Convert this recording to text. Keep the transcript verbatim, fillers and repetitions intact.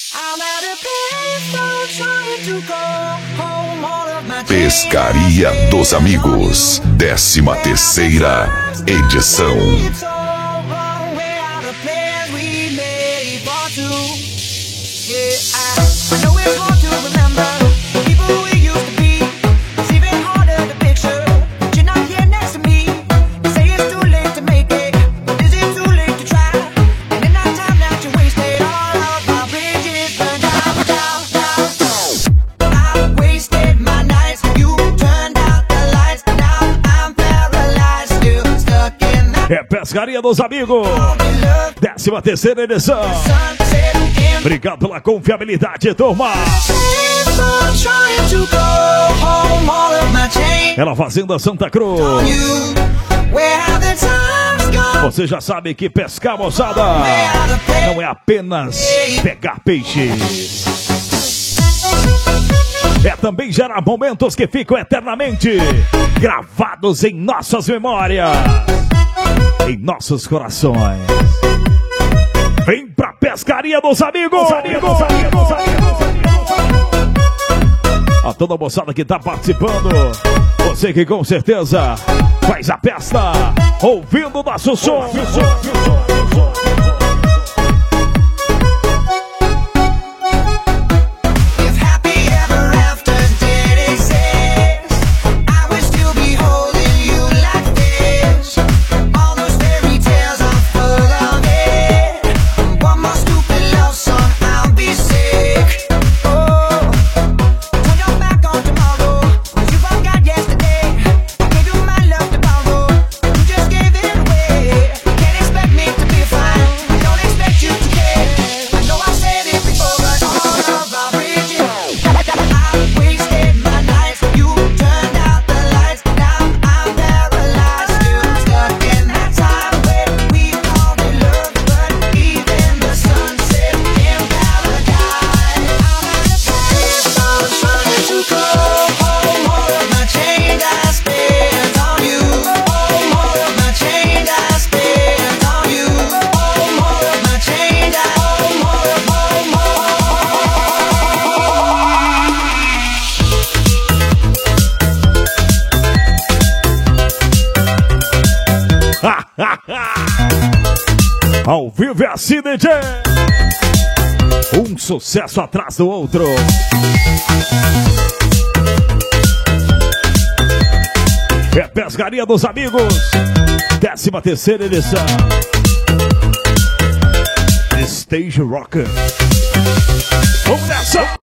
Pescaria dos Amigos, décima terceira edição. É Pescaria dos Amigos, décima terceira edição. Obrigado pela confiabilidade, turma. Ela Fazenda Santa Cruz. Você já sabe que pescar, moçada, não é apenas pegar peixe. É também gerar momentos que ficam eternamente gravados em nossas memórias, em nossos corações. Vem pra Pescaria dos Amigos, amigos, amigos, amigos. A toda a moçada que tá participando, você que com certeza faz a festa ouvindo nosso som. Ao vivo é assim, D J. Um sucesso atrás do outro. É Pescaria dos Amigos, décima terceira edição. Stage Rocker.